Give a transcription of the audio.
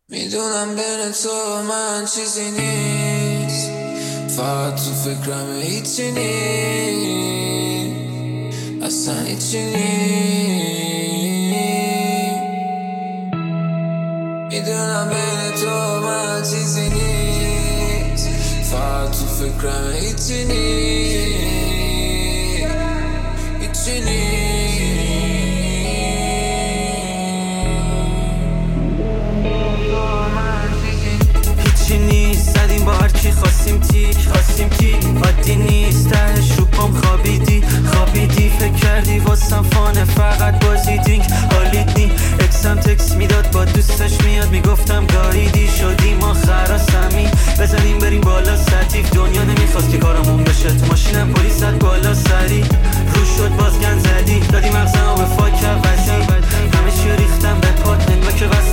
میدونم بین تو و من چیزی نیست، فقط تو فکرم هیچی نیست، اصلا هیچی نیست. میدونم بین تو و من چیزی نیست، فقط تو فکرم هیچی نیست، هیچی نیست. هیچی نیست، زدیم با هرکی خواستیم تیک عادی نیست، تهش رو پام خوابیدی فکر کردی واسم فانه فقط بازیدینگ حالیت نی. اکسم تکس میداد با دوستش میاد، میگفتم گاییدی شدی ما خراسمی بزنیم بریم بالا سطیف. دنیا نمیخواست که کارمون بشه، تو ماشینم پلیس زد بالا سری رو شد بازگن زدی، دادی مغزمو به فاک وزی، همه چی ریختم به پات نگاه که